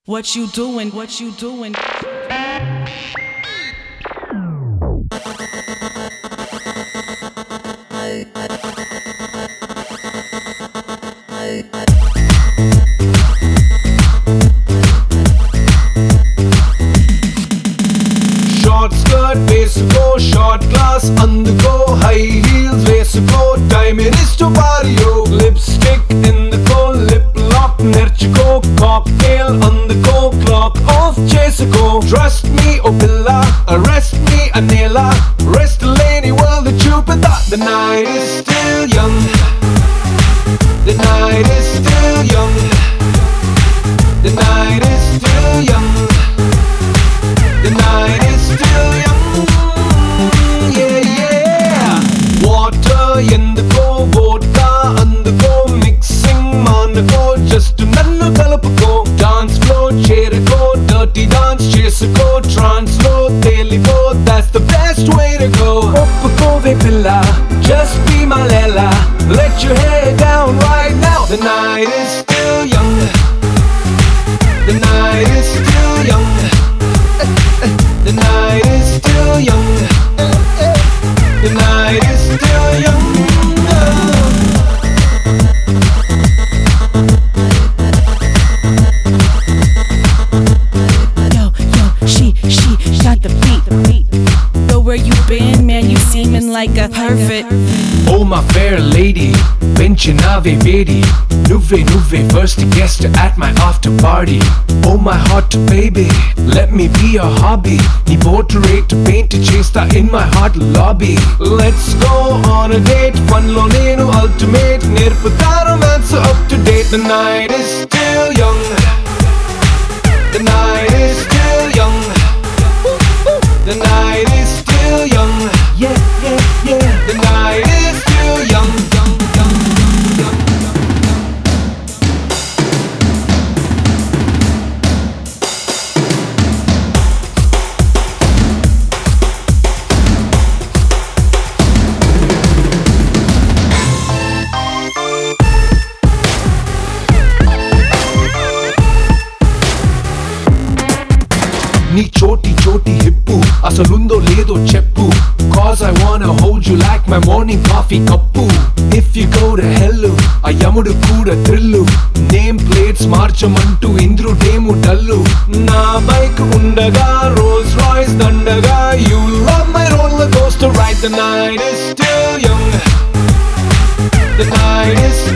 What you doing? What you doing? Short skirt వేసుకో, short class అందుకో, high heels వేసుకో, time it is to party-o. Lipstick ఎందుకో, lip lock నేర్చుకో, cocktail అందుకో, clock off చేసుకో. Trust me oh పిల్ల, arrest me అనేలా, rest లేని world చూపుతా. The night is still young, the night is still young, the night is still young, the night is still young, yeah, yeah. Water ఎందుకో, vodka అందుకో, mixing మానుకో, just నన్ను కలుపుకో. Dance floor చేరుకో, dirty dance చేసుకో, trance లో తేలిపో, that's the best way to go. ఒప్పుకోవే పిల్ల, just be my Lela, let your hair down right now. The night is still young, the night is still young, the night is still young, the night is still young. She got the beat. Yo, where you been, man? You seeming like a perfect. Oh my fair lady, పెంచినావే వేడి, నువ్వే first guest at my after party. Oh my hot baby, let me be your hobby. నీ portrait paint చేస్తా in my heart lobby. Let's go on a date, fun లో నేను ultimate, నేర్పుతా romance up to date. The night is still young, the night is still young, the night is still young, yeah, yeah, yeah. The night is still young, young, young, young, young. నీ చోటి hip అసలుందో లేదో చెప్పు, cause I wanna hold you like my morning coffee cup. If you go to hell, ఆ యముడు కూడా thrill, name plates మార్చమంటూ ఇంద్రుడేమో dull. నా bike ఉండగా రోల్స్ రాయ్స్ దండగా, you love my roller coaster ride. The night is still young, the night is